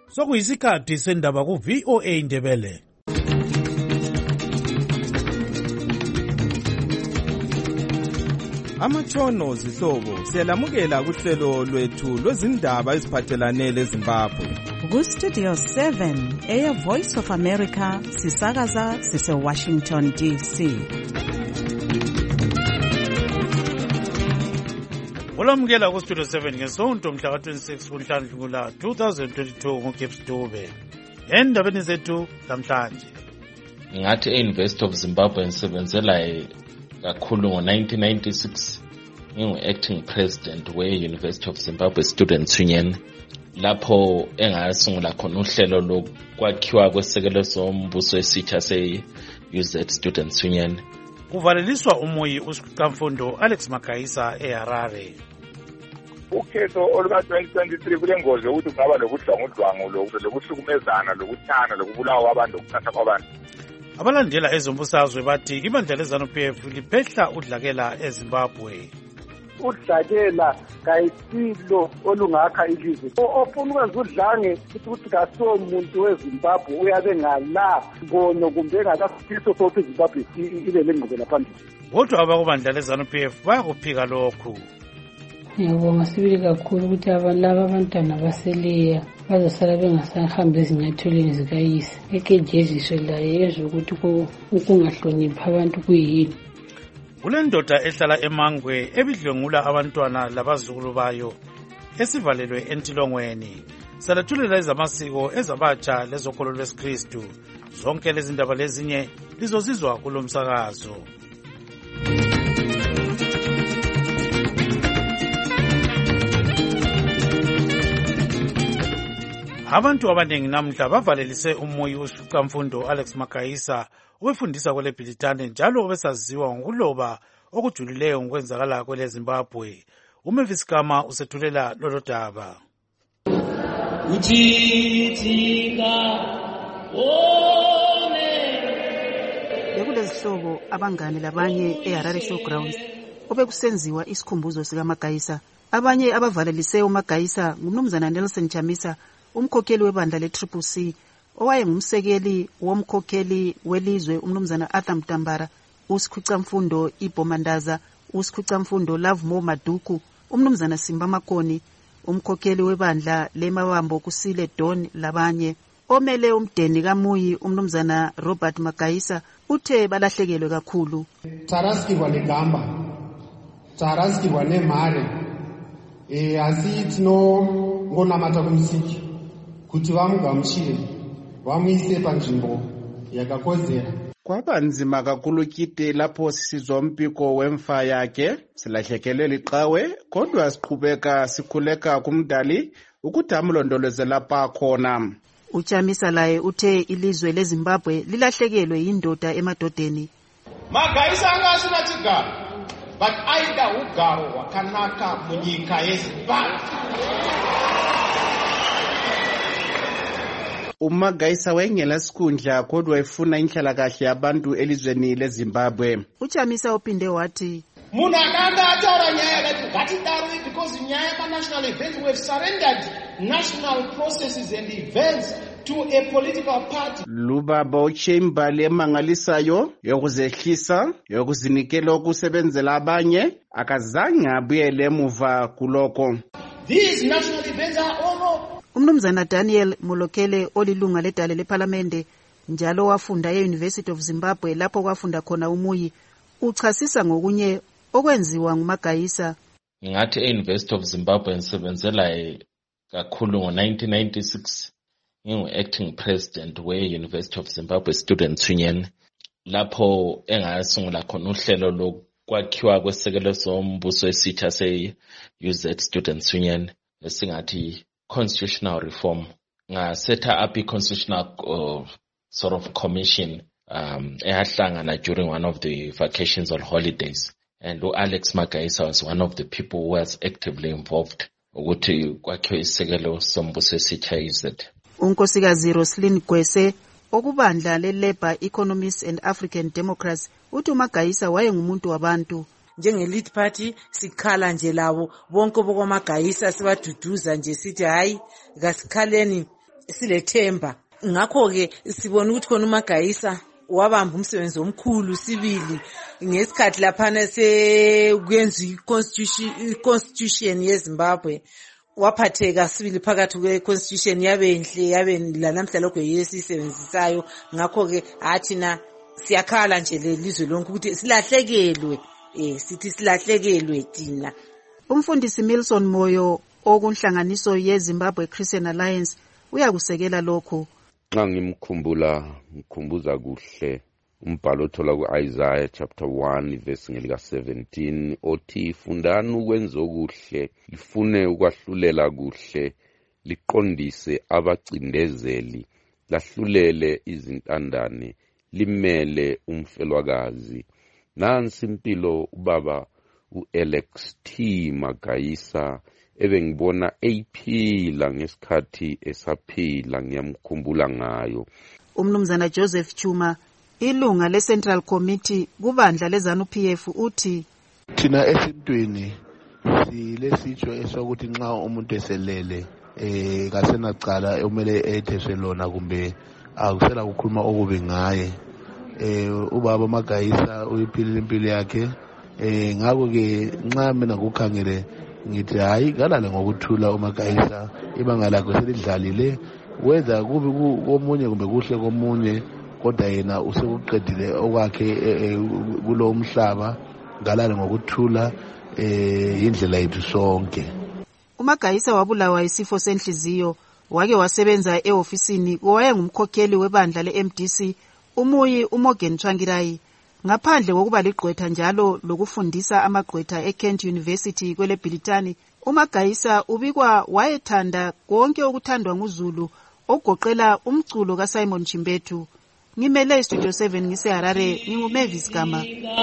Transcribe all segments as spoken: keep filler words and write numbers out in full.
Sokuyisikhathi sendaba ku V O A Indebele. Amatshono zihlobo siyalamukela kuhlelo lwethu lwezindaba eziphathelane leZimbabwe. Ku Studio seven eya Voice of America sisakaza sise Washington D C. Ulamukela ku Studio seven ngesonto mhla ka twenty-six kuNhlangula twenty twenty-two ngoGibbs Dube. Endabeni zethu namhlanje. Ngathi e-University of Zimbabwe ngisebenzela kakhulu ngo nineteen ninety-six ngingu-acting president we-University of Zimbabwe Students Union, lapho engasungula khona uhlelo lokwakhiwa kwesekelo sombuso esitsha se-U Z Students Union. Kuvaleliswa umoyi usiqamfundo Alex Magayisa eHarare. Ukhetho oluka twenty twenty-three kule ngozi ukuthi kungaba lokudlwangudlwangu lokuhlukumezana lokuthana lokubulawa kwabantu lokuthatha kwabantu. Abalandela ezombusazwe bathi ibandla leZANU-P F liphehla udlakela eZimbabwe. Udlakela kayisilo olungakha ilizwe. Ofuna ukwenza udlange ukuthi kaso umuntu weZimbabwe uyabe ngala ngono kumbe ngakasifiso sokuthi iZimbabwe ibe lengqubela phambili. Kodwa abakubandla leZANU-P F bayakuphika lokhu. Ngiyabonga sibili kakhulu ukuthi laba abantwana baseleya bazosala bengasahambi ezinyathelweni zikayise. Ekejeziswe laye ezwe ukuthi ukungahloniphi abantu kuyini. Kule ndoda ehlala eMangwe ebidlwengula abantwana labazukulu bayo esivalelwe entilongweni. Salethulela ezamasiko ezabatsha lezokholo lwesikristu. Zonke lezi ndaba lezinye lizozizwa kulo msakazo. Abantu abanengi namhla bavalelise umoyi usiqamfundo Alex Magayisa obefundisa kwele Bhilitane njalo obesaziwa ngokuloba okujulileyo ngokwenzakala kwele Zimbabwe. uMavis Kama usethulela lolo daba. Bekulezihlobo abangane labanye eHarare Showgrounds obekusenziwa isikhumbuzo sika Magayisa. Abanye abavalelise uMagayisa ngumnumzana Nelson Chamisa, umkhokheli webandla le-Triple C, owayengumsekeli womkhokheli welizwe umnumzana Arthur Mtambara, uSikhwicamfundo Ibhomandaza, uSikhwicamfundo Lovemore Maduku, umnumzana Simba Makoni, umkhokheli webandla leMawambo Kusile Don labanye. Omele umdeni kaMuyi umnumzana Robert Magayisa uthe balahlekelwe kakhulu. Taraskirwa negamba, taraskirwa nemare, e asi tino ngonamata kumusiki kuti vamugamuchire vamuise panzvimbo yakakodzera. Kwaba nzima kakhulu kite lapho sisizwa umpiko wemfa yakhe, silahlekelwe liqhawe, kodwa siqhubeka sikhuleka kumdali ukuthi amlondolozele lapha khona. Uchamisa laye uthe ilizwe leZimbabwe lilahlekelwe yindoda emadodeni. Magayisa angasina chigaro, but aida ugaro wakanaka munyika yeZimbabwe. uMagayisa wengela sikhundla kodwa efuna inhlalakahle yabantu elizweni leZimbabwe. Uchamisa uphinde wathi munhu akanga ataura nyaya yakati ngatidarwe because nyaya yama-national events we have surrendered national processes and events to a political party. Lubaba uChambali emangalisayo yokuzehlisa yokuzinikela okusebenzela abanye akazange abuyele emuva kuloko. These national events are all. Umnumzana Daniel Mulokele olilunga ledale leParlamente njalo wafunda e-University of Zimbabwe lapho kwafunda khona uMuyi uchasisa ngokunye okwenziwa nguMagayisa. Ngathi e-University of Zimbabwe ngisebenzela kakhulu ngo nineteen ninety-six ngingu-acting president we-University of Zimbabwe Students Union, lapho engasungula khona uhlelo lokwakhiwa kwesekelo sombuso esitsha se-U Z Students Union esingathi constitutional reform. Nga set up a constitutional uh, sort of commission um eyahlangana during one of the vacations or holidays, and Alex Magayisa was one of the people who was actively involved ukuthi kwakhiwe isekelo sombuso esitsha U Z. Unkosikazi Roslyn Gwese okubandla le-Labour Economists and African Democrats uthi uMagayisa wayengumuntu wabantu. Njenge-lead party sikhala nje labo bonke bokwamagayisa sibaduduza nje sithi hayi kasikhaleni silethemba. Ngakho-ke sibona ukuthi khona uMagayisa wabamba umsebenzi omkhulu sibili ngesikhathi laphana sekwenziwa i-constitution yeZimbabwe. Waphatheka sibili phakathi kwe-constitution yabenhle yabe lanamhla lokho yesisebenzisayo. Ngakho-ke athina siyakhala nje lelizwe lonke ukuthi silahlekelwe, eh sithi silahlekelwe thina. Umfundisi Milson Moyo okunhlanganiso yeZimbabwe Christian Alliance uyakusekela lokho. Xa ngimkhumbula ngikhumbuza kuhle umbhalo othola ku-Isaiah chapter one verse ngelika seventeen othi fundani ukwenza okuhle, lifune ukwahlulela kuhle, liqondise abacindezeli, lahlulele izintandane, limele umfelwakazi. Nansi impilo ubaba u-Alex T. Magayisa ebengibona eyiphila ngesikhathi esaphila ngiyamkhumbula ngayo. Umnumzana Joseph Chuma, ilunga le-Central Committee kubandla leZANU-P F uthi thina esintwini silesitsho esokuthi nxa umuntu eselele eh kasenacala umele etheswe lona kumbe akusela kukhuluma okubi ngaye. Eh ubaba Magayisa uyiphilile impilo yakhe. Eh ngakho ke nxa mina kukhangele ngithi hayi kalale ngokuthula uMagayisa ibanga lakhe selidlalile, whether kubi komunye kumbe kuhle komunye, kodwa yena usekuqedile okwakhe kulo umhlaba. Ngalale ngokuthula eh indlela yethu sonke. uMagayisa wabulawa isifo senhliziyo, wake wasebenza eofisini owayengumkhokheli webandla le-M D C umuyi uMorgan Tsvangirai. Ngaphandle kokuba ligqwetha njalo lokufundisa amagqwetha eKent University kwele Bhilitani, uMagayisa ubikwa wayethanda konke okuthandwa nguZulu okugoqela umculo kaSimon Chimbetu. Ngimele Studio seven ngise Harare, nginguMavis Gama.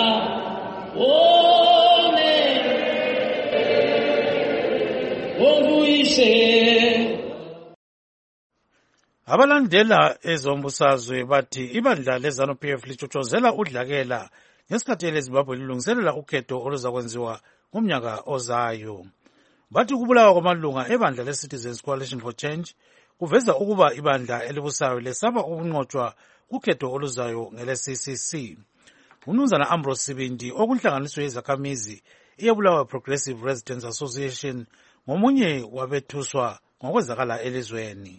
Abalandela ezombusazwe bathi ibandla leZANU-P F lichotshozela udlakela ngesikhathi leZimbabwe lilungiselela ukhetho oluzakwenziwa ngomnyaka ozayo. Bathi kubulawa kwamalunga ebandla le-Citizens Coalition for Change kuveza ukuba ibandla elibusayo lesaba ukunqotshwa kukhetho oluzayo ngele-C C C. Umnumzana Ambrose Sibindi okunhlanganiso yezakhamizi iyebulawa Progressive Residents Association ngomunye wabethuswa ngokwezakala elizweni.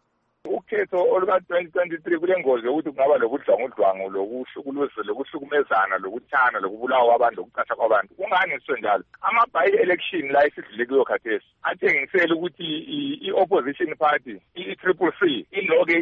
Ukhetho oluka twenty twenty-three kule ngozi yokuthi kungaba lokudlwangudlwangu, lokuhlukuluzwa, lokuhlukumezana, lokuthana, lokubulawa kwabantu, lokuqasha kwabantu. Kunganiswe njalo ama-by-election la esidlule kuyo khathesi atshengisele ukuthi i-opposition party i-triple C iloke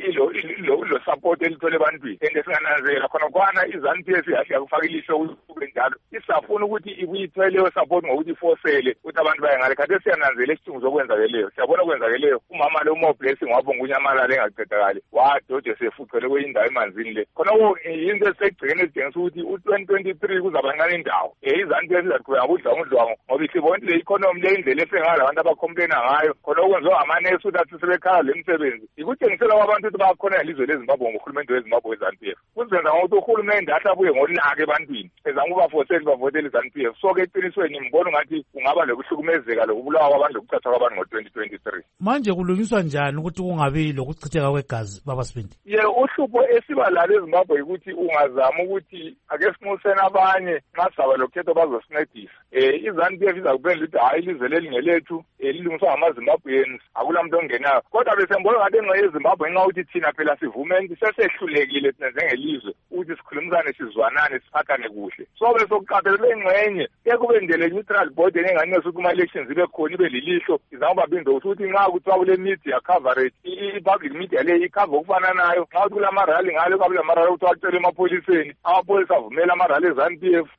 ilo support elithole ebantwini, and singananzela khona kwana iZANU-P F yahle yakufaka ilihlo kube njalo isafuna ukuthi ibuyithole leyo support ngokuthi ifosele ukuthi abantu baye ngale. Khathesi siyananzela isidingo zokwenzakeleyo, siyabona okwenzakeleyo. Umama lo Mo Blessing wabonga unyamala engaqedakali wadoje sefuqele kweyindawo emanzini le. Khona yinto esegcikene esidingisa ukuthi u-twenty twenty-three kuzaba ncane indawo iZANU-P F izaqhubeka ngokudlwangudlwangu ngoba isibona le economy le indlela esengala abantu abacomplaina ngayo khona okwenziwa ngamanesi ukuthi athi sebekhala le misebenzi ikutshengisela kwabantu ukuthi bakhona ilizwe leZimbabwe ngohulumende weZimbabwe weZANU-P F. Kuzenza ngokuthi uhulumende ahle abuye ngolaka ebantwini ezama ukubafosela bavotele iZANU-P F. So ke eqinisweni ngibona ngathi kungaba lokuhlukumezeka lokubulawa kwabantu lokucatha kwabantu ngo-twenty twenty-three. Manje kulungiswa njani ukuthi kungabi lokuchitheka kwegazi baba Sibindi? Ye uhlupho esiba la leZimbabwe ukuthi ungazama ukuthi ake sinxusene abanye nxa saba lokhetho bazosincedisa. Eh iZANU-P F izakubela ukuthi hayi ilizwe lelingelethu elilungiswa ngamaZimbabweans akulamuntu ongenayo. Kodwa bese mbona ngathi engxe yeZimbabwe nxa uthi thina phela sivume sisehlulekile thina njengelizwe ukuthi sikhulumisane sizwanane siphathane kuhle. So bese okuqaphelele engxenye kube ndele neutral body engane ukuthi kuma elections ibe khona ibe lilihlo izama babinza ukuthi nxa kuthiwa kule media coverage i-public media le ikhava okufana nayo nxa kuthi kula marali ngalo kabula marali ukuthi acele emapholiseni amapholisa avumela amarali eZANU-P F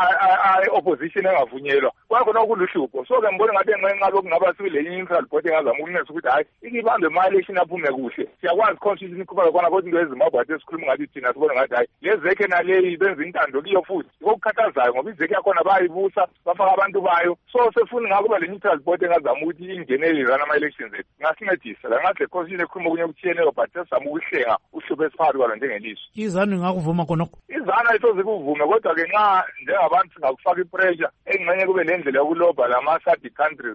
opposition engavunyelwa kwakhona okuluhlupho. So ke mbona ngathi engxenye nxa lokungaba sibile neutral body engazama ukunesa ukuthi hayi ikibambe ama-election aphume kuhle. Siyakwazi constitution ikhupha khona kodwa into yeZimbabwe athi sikhuluma ngathi thina sibona ngathi hayi lezekhe naleyi benza intando kiyo futhi okukhathazayo ngoba izekhe yakhona bayibusa bafaka abantu bayo. So sefuna ngakuba le neutral body engazama ukuthi ingenele irana ama-elections ethu ngasincedisa la ngathi le constitution ekhuluma okunye okutshiyeneyo but sesizama ukuhlenga uhlupho esiphakathi kwalo njengelizwe. iZANU ingakuvuma khonokho? iZANU ayisoze kuvume kodwa ke nxa njengabantu singakufaka ipressure engxenye kube lendlela yokulobha lama-sadi countries nangifuna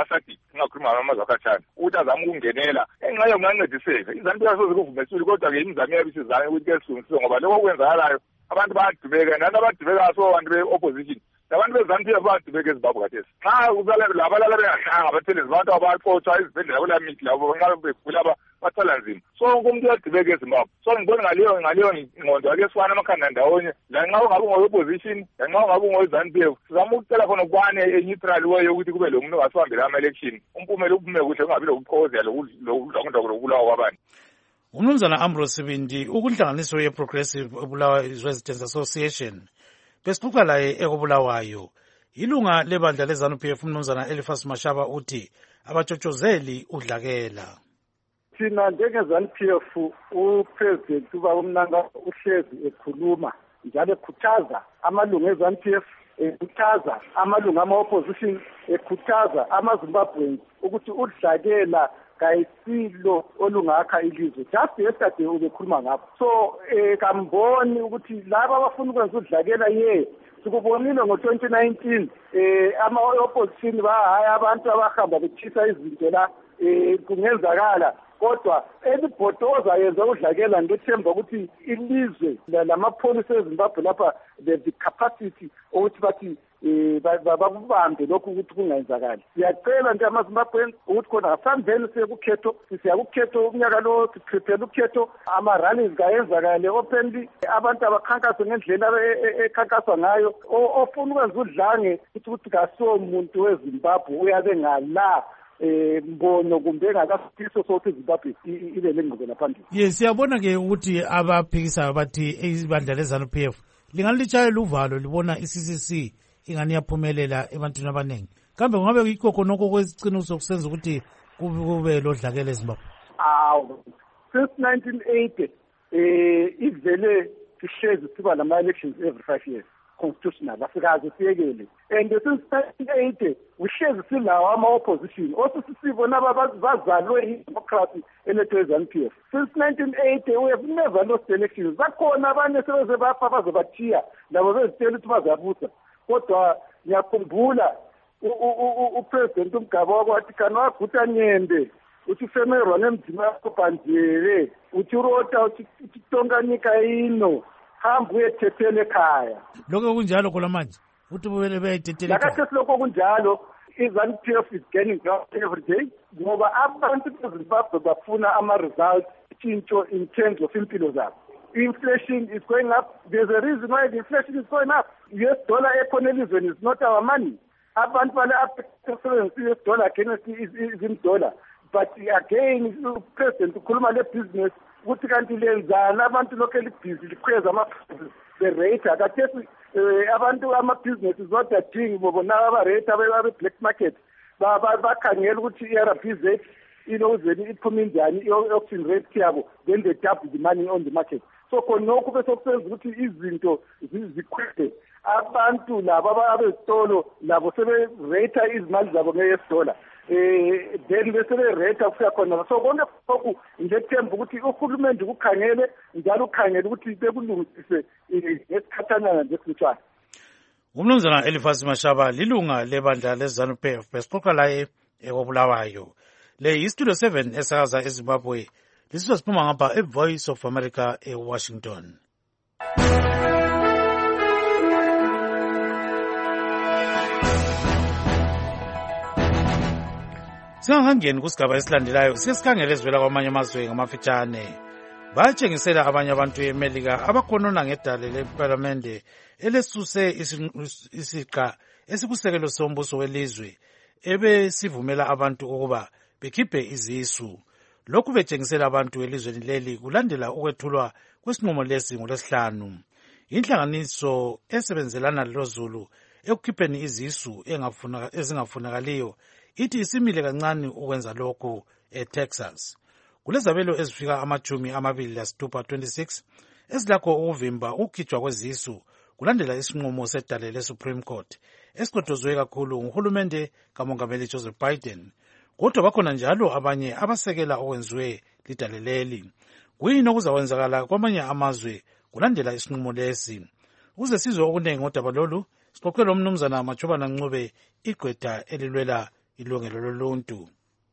ngamasadiki singakhuluma ngamazwi akhatshana ukuthi azame ukungenela enxa yo kungancediseka izantu yasoze kuvumesile kodwa-ke imizamo yabe isizame ukuthi ke silungiswe ngoba lokho okwenzakalayo abantu bayadubeka nanti abadubekayo so abantu be-opposition labantu be-ZANU-P F bayadubeka eZimbabwe khathesi nxa labalala bengahlanga abathelezi abantu abaxotshwa izibhedlela kulamithi labo nxa begula bathwala nzima so wonke umuntu uyadubeka eZimbabwe so ngibona ngaleyo ngaleyo ngqondo ake sifana amakhanda ndawonye lanxa ungabe ungowe-opposition lanxa ungabe ungowe-ZANU-P F sizama ukucela khona ukubane e-neutral way yokuthi kube lo muntu ongasihambela ama-election umpumela uphume kuhle kungabi lokuxokozela lokubulawa kwabantu. Umnumzana Ambrose Sibindi ukunhlanganiso ye-Progressive Bulawayo Residents Association besixoxa laye ekobulawayo ilunga lebandla le-ZANU-P F umnumzana Eliphas Mashaba uthi abatshotshozeli udlakela. Thina njenge-ZANU-P F upresident uba umnanga uhlezi ekhuluma njalo ekhuthaza amalungu e-ZANU-P F ekhuthaza amalungu ama-opposition ekhuthaza ama-Zimbabweans ukuthi udlakela kayisilo olungakha ilizwe. Just yesterday ubekhuluma ngapho. So eh kamboni ukuthi laba abafuna ukwenza udlakela ye sikubonile ngo-twenty nineteen eh ama-opposition bahaya abantu abahamba bethisa izinto la eh kungenzakala kodwa elibhotoza yenza udlakela ngethemba ukuthi ilizwe lamapholisa eZimbabwe lapha the capacity ukuthi bathi babambe lokhu ukuthi kungayenzakali. Siyacela nje amaZimbabwe ukuthi khona ngasambeni sekukhetho siyakukhetho umnyaka lo siprepare ukhetho ama-rallies kayenzakale openly abantu abakhankasa ngendlela ekhankaswa ngayo ofuna ukwenza udlange ukuthi ukuthi kaso muntu weZimbabwe uyabe ngala eh mbono kumbe engakasifiso sokuthi iZimbabwe ibe lengqubela phambili. Yes, siyabona ke ukuthi abaphikisayo bathi ibandla le-ZANU-P F lingalitshaye luvalo libona i-C C C ingani yaphumelela ebantwini abaningi. Kambe kungabe yikho khonokho kwesiciniso kusenza ukuthi kube lodlakela eZimbabwe? Awu, since nineteen eighty eh ivele sihlezi siba lama elections every five years. Constitutional asikaze siyekele and since nineteen eighty uhlezi silawo ama-opposition also sisibona bazalwe i-democracy elethwe ZANU-P F. Since nineteen eighty we have never lost elections. Bakhona abanye sebeze bapha bazobathiya labo bezitshela ukuthi bazabusa kodwa ngiyakhumbula upresident uMgaba wakwathi kana waguta nyembe uthi femerwa nemdzima yakho banjele uthi urota uthi tonganika ino hamba uyethethele ekhaya. Lokho kunjalo khona manje uthi bubele beyithethele ekhaya. Lakathi lokho kunjalo i-ZANU-P F is gaining ground every day ngoba abantu beZimbabwe bafuna ama-results tshintsho in terms of impilo zabo. Inflation is going up. There's a reason why the inflation is going up. U S dollar economism is not our money. Abantu bale U S dollar against is, is in dollar. But again, President ukhuluma le business ukuthi kanti lenzana abantu lokho libhizi likhweza ama the rate akathethi abantu ama business is not that thing bona aba rate abe black market bakhangela ukuthi i-R B Z inozeni iphuma njani i-auction rate yabo then they double the money on the market. So khonokho bese kusenza ukuthi izinto zikhwele abantu labo abezitolo labo sebe rate izimali zabo nge-U S dollar eh then bese be rate kufika khona so konke lokhu ngethemba ukuthi uhulumende ukukhangele njalo ukhangele ukuthi bekulungisise ngesikhathana nje sitshwana. Umnumzana Eliphas Mashaba lilunga lebandla le-ZANU-P F besixoxa laye ekobulawayo. Le yi-Studio seven esakaza eZimbabwe lisizwa siphuma ngapha e-Voice of America e-Washington. Singakangeni kusigaba esilandelayo sesikhangele ezivela kwamanye amazwe ngamafitshane. Batshengisela abanye abantu eMelika abakhonona ngedale leParlamende elesuse isiqa esikusekelo sombuso welizwe ebesivumela abantu ukuba bekhiphe izisu. Lokhu betshengisela abantu elizweni leli kulandela ukwethulwa kwesinqumo lesi ngolesihlanu. Inhlanganiso esebenzelana lozulu ekukhipheni izisu ezingafunakaliyo ithi isimile kancane ukwenza lokhu eTexas. Kulezabelo ezifika amajumi amabili lasithupha twenty-six ezilakho ukuvimba ukukhitshwa kwezisu kulandela isinqumo sedale le-Supreme Court esiqotshozwe kakhulu nguhulumende kamongameli Joseph Biden. Kodwa bakhona njalo abanye abasekela okwenziwe lidale leli. Kuyini okuzawenzakala kwamanye amazwe kulandela isinqumo lesi? Ukuze sizwe okunengi ngodaba lolu, sixoxele umnumzana Machobana Ncube igqwetha elilwela ilungelo loluntu.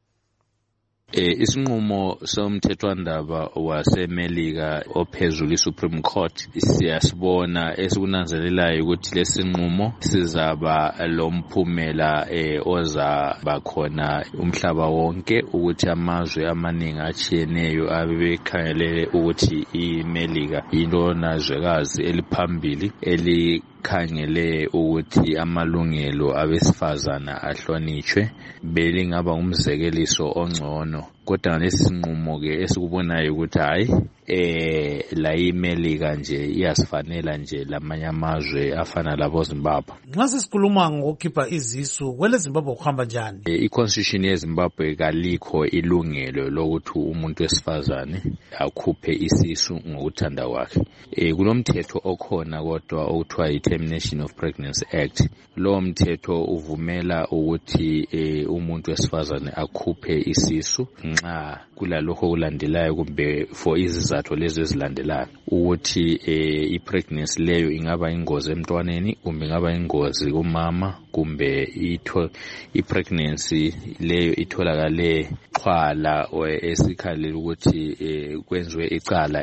Eh isinqumo somthethwandaba waseMelika ophezulu iSupreme Court siyasibona esikunanzelelayo ukuthi lesinqumo sizaba lomphumela eh ozaba khona umhlaba wonke ukuthi amazwe amaningi achiyeneyo abebekhangelele ukuthi iMelika yilona zwekazi eliphambili eli khangele ukuthi amalungelo abesifazana ahlonishwe belingaba umzekeliso ongcono kodwa ngalesi sinqumo ke esikubonayo ukuthi hayi eh la iMelika nje iyasifanela nje lamanye amazwe afana labo Zimbabwe. Nxa sisikhuluma ngokukhipha izisu kwele Zimbabwe kuhamba njani? E, i-constitution yeZimbabwe kalikho ilungelo lokuthi umuntu wesifazane akhuphe isisu ngokuthanda kwakhe. Eh kulomthetho okhona kodwa okuthiwa i-Termination of Pregnancy Act. Lo mthetho uvumela ukuthi eh, umuntu wesifazane akhuphe isisu nxa kulalokho kulandelayo kumbe for izizathu lezo ezilandelayo ukuthi eh, i-pregnancy leyo ingaba ingozi emntwaneni kumbe ingaba ingozi kumama kumbe itho i-pregnancy leyo itholakale xhwala esikhalela ukuthi eh, kwenziwe icala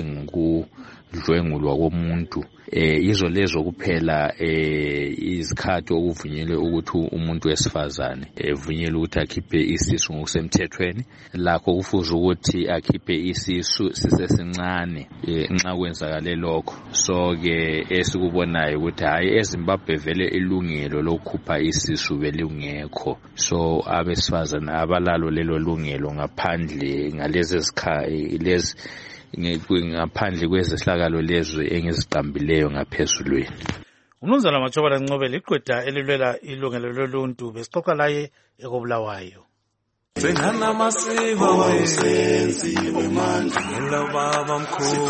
elinjengokudlwengulwa komuntu. Eh izo lezo kuphela eh izikhathi okuvunyelwe ukuthi umuntu wesifazane evunyelwe ukuthi akhiphe isisu ngokusemthethweni lakho kufuze ukuthi akhiphe isisu sisesincane nxa kwenzakale lokho. So ke esikubonayo ukuthi hayi eZimbabwe vele ilungelo lokukhupha isisu belungekho, so abesifazane abalalo lelo lungelo ngaphandle ngalezi zikhathi lezi ngaphandle kwezehlakalo lezwe engiziqambileyo ngaphezulweni. Umnumzana Matshobela Ncobela iqweda elilwela ilungelo loluntu besixoxa laye ekobulawayo. Sengana masiko wesenziwe manje ngilobaba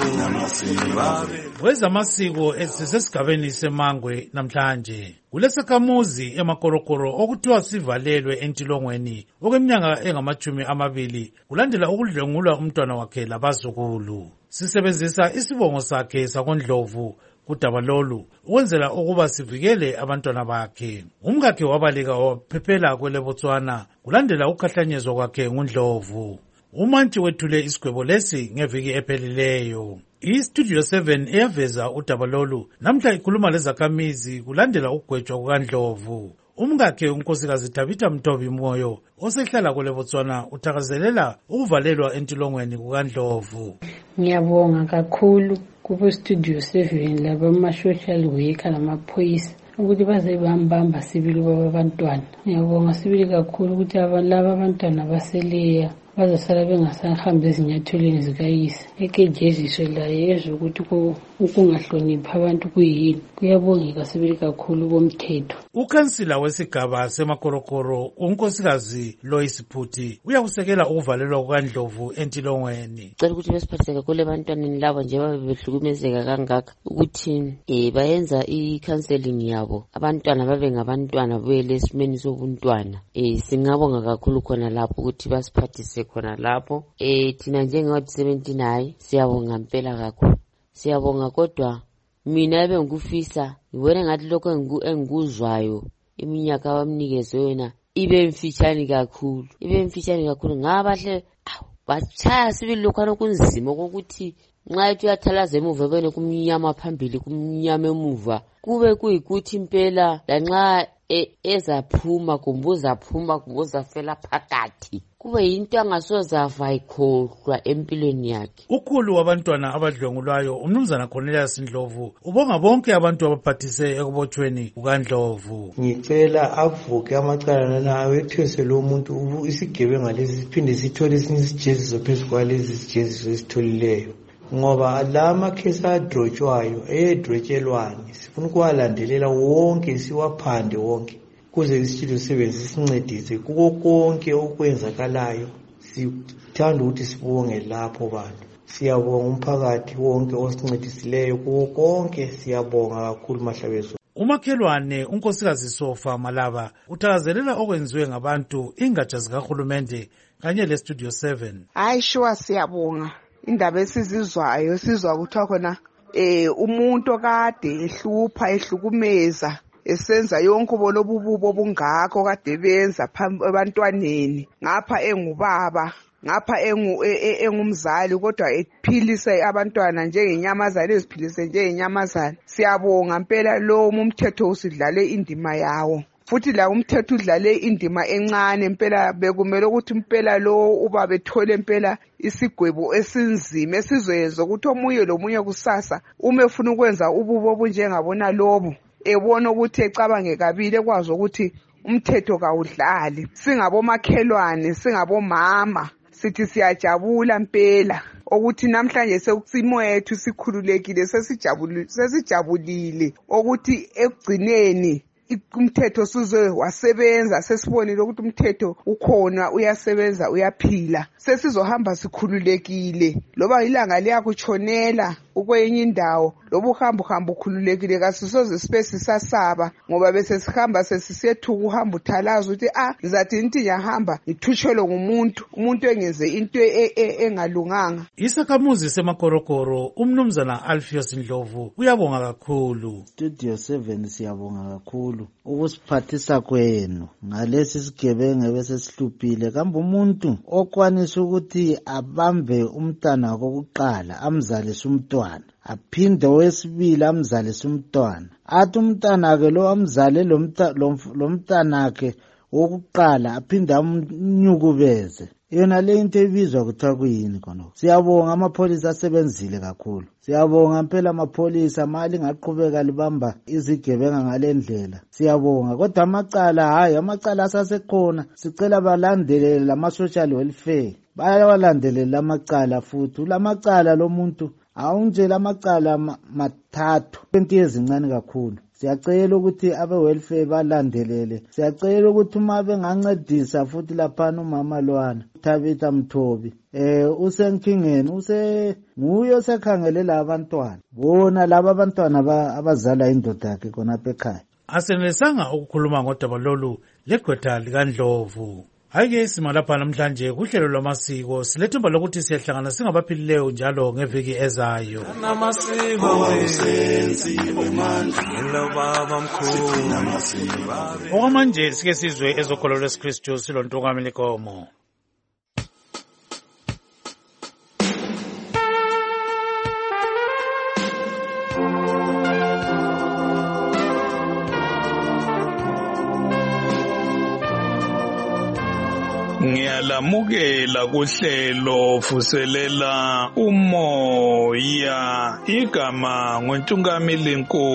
mkhulu wezamasiko esisesigabeni semangwe namhlanje kulesakhamuzi emakorokoro okuthiwa sivalelwe entilongweni okweminyaka engamachumi amabili kulandela ukudlwengulwa umntwana wakhe labazukulu. Sisebenzisa isibongo sakhe sakondlovu kudaba lolu ukwenzela ukuba sivikele abantwana bakhe. Umkakhe wabalika waphephela kwele Botswana kulandela ukukhahlanyezwa kwakhe ngundlovu. Umantshi wethule isigwebo lesi ngeviki ephelileyo. I-Studio seven eyaveza udaba lolu namhla ikhuluma lezakhamizi kulandela ukugwetshwa kukandlovu. Umkakhe unkosikazi Tabitha Mtobi Moyo osehlala kwele Botswana uthakazelela ukuvalelwa entilongweni kukandlovu. Ngiyabonga kakhulu kubo Studio seven laba ma social worker namaphoyisa ukuthi baze bambamba sibili babantwana. Ngiyabonga sibili kakhulu ukuthi laba abantwana baseleya bazosala bengasahambi ezinyathelweni zikayise. Ekejeziswe laye ezwe ukuthi ukungahloniphi abantu kuyini. Kuyabongeka sibili kakhulu bomthetho. Ukhansila wesigaba semakorokoro unkosikazi Lois Phuthi uyakusekela ukuvalelwa kukandlovu entilongweni. Cela ukuthi besiphathise kakhulu ebantwaneni labo nje babe behlukumezeka kangaka ukuthi eh bayenza i-counseling yabo abantwana babe ngabantwana buyele esimeni sobuntwana. Eh singabonga kakhulu khona lapho ukuthi basiphathise khona lapho. Eh thina njengewadi seventeen hayi siyabonga impela kakhulu. Siyabonga kodwa mina ebengikufisa ngibone ngathi lokho engikuzwayo iminyaka abamnikeze yona ibe mfitshane kakhulu ibe mfitshane kakhulu ngabahle bachaya sibili lokhana kunzima ukuthi nxa ethi uyathalaza emuva bene kumnyama phambili kumnyama emuva kube kuyikuthi impela lanxa ezaphuma kumbuza phuma kumbuza fela phakathi kube yinto angasoze avayikhohlwa empilweni yakhe. Ukhulu wabantwana abadlwengulwayo umnumzana Cornelius Ndlovu ubonga bonke abantu abaphathise ekubotshweni kukandlovu. Ngicela avuke amacala nawo ethwese lo muntu isigebenga lesi siphinde sithole esinye isijeziso phezu kwalezi isijeziso esitholileyo ngoba la makhesi adrotshwayo edrotshelwane sifuna ukuwalandelela wonke siwaphande wonke kuze isitudio seven sisincedise kuko konke okwenzakalayo. Sithanda ukuthi sibonge lapho bantu. Siyabonga umphakathi wonke osincedisileyo kuko konke. Siyabonga kakhulu Mahlabezo. Umakhelwane unkosikazi Sofa Malaba uthakazelela okwenziwe ngabantu ingatsha zikahulumende kanye le Studio seven. Hayi sure siyabonga indaba esizizwayo sizwa ukuthi khona eh umuntu okade ehlupha ehlukumeza esenza yonke ubulobububo obungakho kade benza ebantwaneni ngapha engubaba ngapha engu engumzali kodwa ephilise abantwana njengenyamazana eziphilise njengenyamazana. Siyabonga impela lo umthetho usidlale indima yawo futhi la umthetho udlale indima encane impela. Bekumele ukuthi impela lo uba bethole impela isigwebo esinzima esizoyenza ukuthi omunye lomunye kusasa uma efuna ukwenza ububo obunjengabona lobo ebona ukuthi ecabange kabili ekwazi ukuthi umthetho kawudlali. Singabomakhelwane singabomama sithi siyajabula impela ukuthi namhlanje sekutsimo yethu sikhululekile sesijabulile sesijabulile ukuthi ekugcineni umthetho size wasebenza. Sesibonile ukuthi umthetho ukhona uyasebenza uyaphila. Sesizohamba sikhululekile loba ilanga liyakutshonela ukwenye indawo loba uhamba uhamba ukhululekile kasisoze sibe sisasaba ngoba bese sihamba sesisethuka uhamba uthalaza ukuthi ah ngizathi inti yahamba ngithutshelwe ngumuntu umuntu engenze into engalunganga. Isakhamuzi semakorokoro umnumzana Alpheus Ndlovu uyabonga kakhulu. Studio seven siyabonga kakhulu ukusiphathisa kwenu ngalesi sigebengu bese sihluphile. Kambe umuntu okwanisa ukuthi abambe umntana kokuqala amzalise umntwana aphinde wesibili amzalise umntwana athi umntana ke lo amzale lo mntana ke wokuqala aphinde amnyukubeze. Yona le into ebizwa kuthiwa kuyini khona. Siyabonga amapholisa asebenzile kakhulu. Siyabonga impela amapholisa mali ngaqhubeka libamba izigebenga ngalendlela. Siyabonga kodwa amacala hayi amacala asasekhona. Sicela balandelele lama social welfare. Bayawalandelela lamacala futhi lamacala lomuntu awunje lamacala mathathu into ezincane kakhulu. Siyacela ukuthi abe welfare balandelele. Siyacela ukuthi uma bengancedisa futhi lapha umama Lwana Thabitha Mthobi eh usenkingeni use nguye osekhangelela abantwana. Bona laba abantwana abazala indoda yakhe khona ekhaya. Asenelisanga ukukhuluma ngodaba lolu legqwetha likaNdlovu. Hayike isima lapha namhlanje kuhlelo lwamasiko silethemba lokuthi siyahlangana singabaphilileyo njalo ngeviki ezayo. Namasiko senziwe manje lo baba mkhulu namasiko. Okwamanje sike sizwe ezokholo lweSikristu silontuka milikomo. Ngiyalamukela kuhlelo vuselela umoya igama ngoNtungamili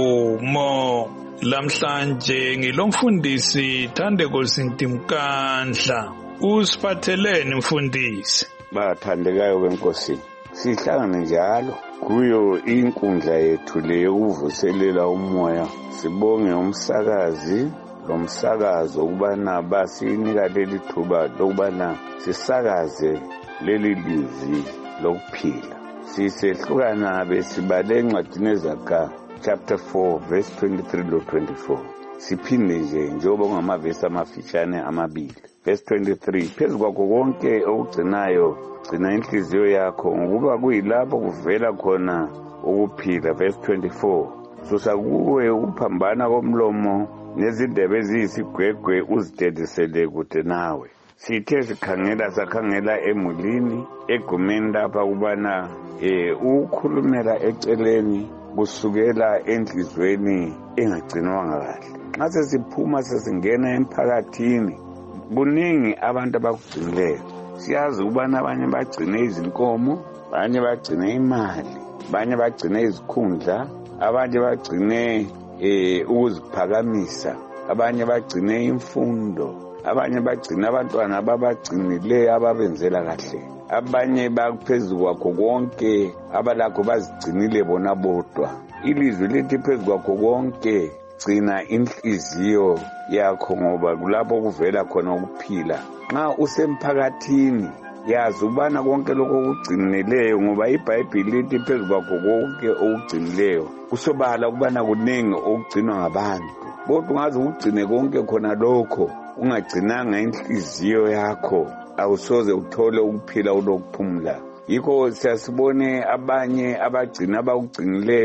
Nkomo. Lamhlanje ngilomfundisi Thandeko Sintimkandla. Usiphatheleni mfundisi? Bathandekayo kweNkosi, sihlangane njalo kuyo inkundla yethu le yokuvuselela umoya. Sibonge umsakazi lomsakazo ukubana basinika leli thuba lokubana sisakaze leli lizwi lokuphila. Sisehlukana besibale encwadini eZakha chapter four verse twenty-three lo twenty-four. Siphinde nje njengoba ngamavesi amafishane amabili. Verse twenty-three, phezu kwakho konke okugcinayo gcina inhliziyo yakho ngokuba kuyilapho kuvela khona ukuphila. Verse twenty-four, susa kuwe ukuphambana komlomo nezindebe eziyisigwegwe uzidedisele kude nawe. Sithe sikhangela sakhangela emulini egumeni lapha kubana eh ukukhulumela eceleni kusukela enhlizweni engagcinwanga kahle. Nxa sesiphuma sesingena emphakathini kuningi abantu abakugcinileyo. Siyazi ukubana abanye bagcine izinkomo, abanye bagcine imali, abanye bagcine izikhundla, abanye bagcine eh ukuziphakamisa, abanye bagcine imfundo, abanye bagcina abantwana ababagcinileyo ababenzela kahle, abanye baphezulu kwakho konke abalakho bazigcinile bona bodwa. Ilizwi lithi phezu kwakho konke gcina inhliziyo yakho ngoba kulapho kuvela khona ukuphila. Nxa usemphakathini yazi ubana konke lokho okugcinileyo ngoba iBhayibheli lithi phezu kwakho konke okugcinileyo kusobala ukubana kuningi okugcinwa ngabantu. Kodwa ungaze ugcine konke khona lokho ungagcinanga inhliziyo yakho awusoze uthole ukuphila ulokuphumula. Yikho siyasibone abanye abagcina abakugcinileyo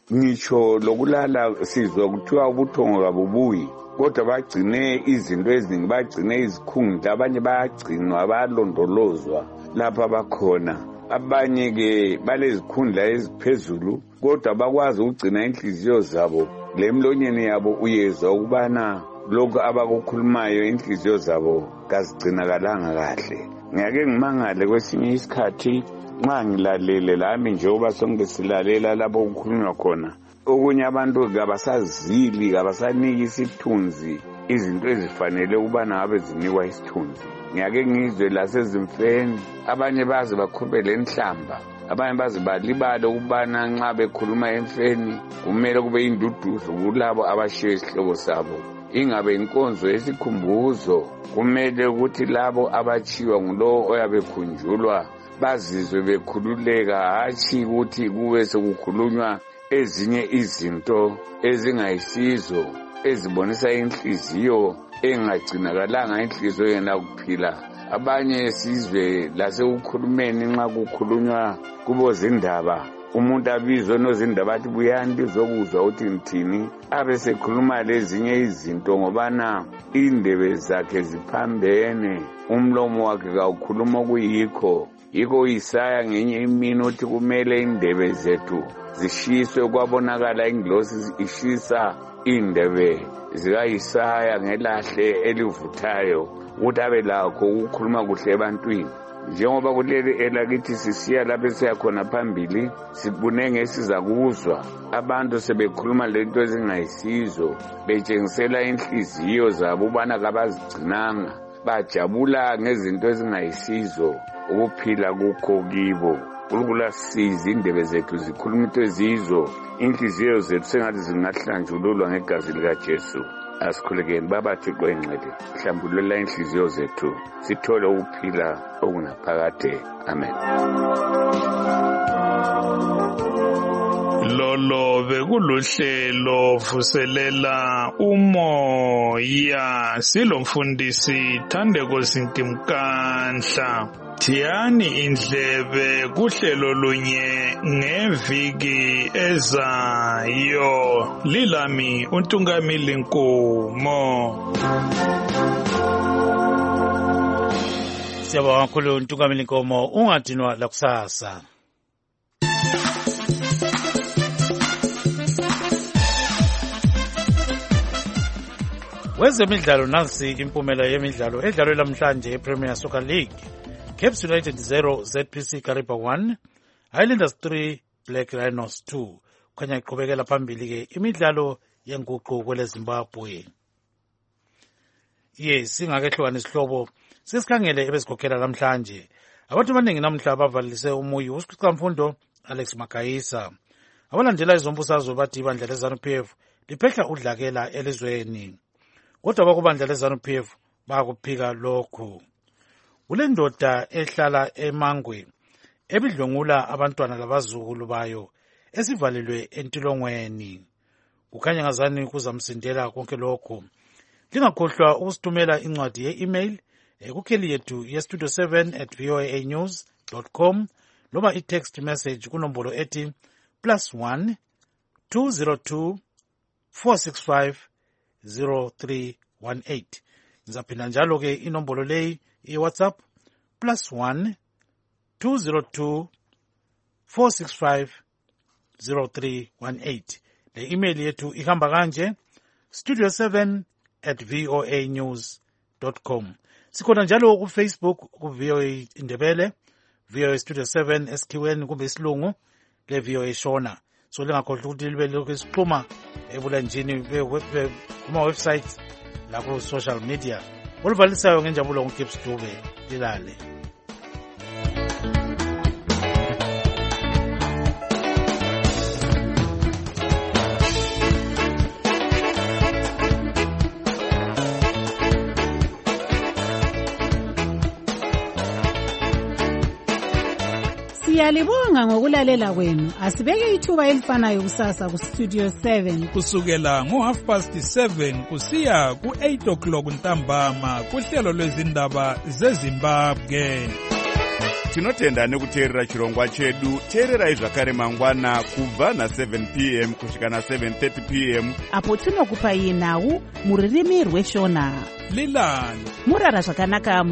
ngitsho lokulala sizwa kuthiwa ubuthongo kabubuyi kodwa bagcine izinto eziningi bagcine izikhundla abanye bayagcinwa bayalondolozwa lapha abakhona abanye ke balezikhundla eziphezulu kodwa bakwazi ukugcina inhliziyo zabo lemlonyeni yabo uyezwa ukubana lokho abakukhulumayo inhliziyo zabo kazigcinakalanga kahle. Ngiyake ngimangale kwesinye isikhathi nxa ngilalele lami njengoba sonke silalela lapho kukhulunywa khona okunye abantu kabasazili kabasaniki isithunzi izinto ezifanele ukubana ngabe zinikwa isithunzi. Ngiyake ngizwe lasezimfeni abanye baze bakhupele inhlamba abanye baze balibale ukubana nxa bekhuluma emfeni kumele kube induduzo kulabo abashiye isihloko sabo ingabe inkonzo yesikhumbuzo kumele ukuthi labo abachiwa ngulo oyabe khunjulwa bazizwe bekhululeka hatshi ukuthi kube sekukhulunywa ezinye izinto ezingayisizo ezibonisa inhliziyo engagcinakalanga inhliziyo yena kuphila. Abanye sizwe lasekukhulumeni nxa kukhulunywa kubo zindaba umuntu abizwe nozindaba athi buyani bizokuzwa ukuthi ngithini abe sekhuluma lezinye izinto ngobana indebe zakhe ziphambene umlomo wakhe kawukhuluma kuyikho. Yiko Isaya ngenye imini uthi kumele indebe zethu zishiswe kwabonakala ingilosi ishisa indebe zika Isaya ngelahle elivuthayo ukuthi abe lakho ukukhuluma kuhle ebantwini. Njengoba kuleli elakithi sisiya lapho siyakhona phambili sibunenge sizakuzwa abantu sebekhuluma lento ezingayisizo betshengisela inhliziyo zabo ubana kabazigcinanga bajabula ngezinto ezingayisizo ukuphila kukho kibo. Unkulunkulu siza indebe zethu zikhuluma into ezizo inhliziyo zethu sengathi zingahlanjululwa ngegazi likaJesu. Asikhulekeni baba Thixo engcwele hlambululela inhliziyo zethu sithole ukuphila okunaphakade. Amen. Lolo bekuluhlelo vuselela umoya silomfundisi Thandeko Sintimkanhla. Thiyani indlebe kuhlelo lunye ngeviki ezayo. Lilami uNtungamili Nkomo. Siyabonga kakhulu uNtungamili Nkomo, ungadinwa lakusasa. Wezemidlalo nansi impumela yemidlalo edlalwe namhlanje ePremier Soccer League. Caps United zero, Z P C Kariba one, Highlanders three, Black Rhinos two. Kukhanya iqhubekela phambili ke imidlalo yenguqu kwele Zimbabwe. Yes, singake hlukana isihlobo sesikhangele ebesikhokhela namhlanje. Abantu abaningi namhla bavalise umuyi usiqamfundo Alex Makayisa. Abalandela izombusazwe bathi ibandla leZANU P F liphehla udlakela elizweni. Kodwa bakubandla leZANU P F bakuphika lokhu. Ulendoda ehlala eMangwe ebidlwengula abantwana labazukulu bayo esivalelwe entilongweni. Kukhanya ngazani kuzamsindela konke lokho. Lingakhohlwa ukusithumela incwadi ye-email ekukheli yethu ye-studio seven at voa news dot com noma i-text message kunombolo ethi plus one two zero two four six five zero three one eight. Ngizaphinda njalo ke inombolo leyi i-WhatsApp plus one two zero two four six five zero three one eight. Le email yethu ihamba kanje studio seven at voa news dot com. Sikhona njalo ku Facebook ku VOA Indebele, VOA Studio seven esikhiweni kumbe isilungu le VOA Shona. So lingakhohlwa ukuthi libe lokhu sixhuma ebulanjini kuma websites la ku social media. Oluvalisayo ngenjabulo ngoKips Dube lilale. Siyalibonga ngokulalela kwenu. Asibeke ithuba elifanayo kusasa ku Studio seven kusukela ngo half past seven kusiya ku eight o'clock ntambama kuhlelo lwezindaba zeZimbabwe. tinotenda nekuteerera chirongwa chedu. Teererai zvakare mangwana kubva na seven p m kusvika na seven thirty p m apo tinokupai nhau muririmi rweshona. Lilani murara zvakanaka.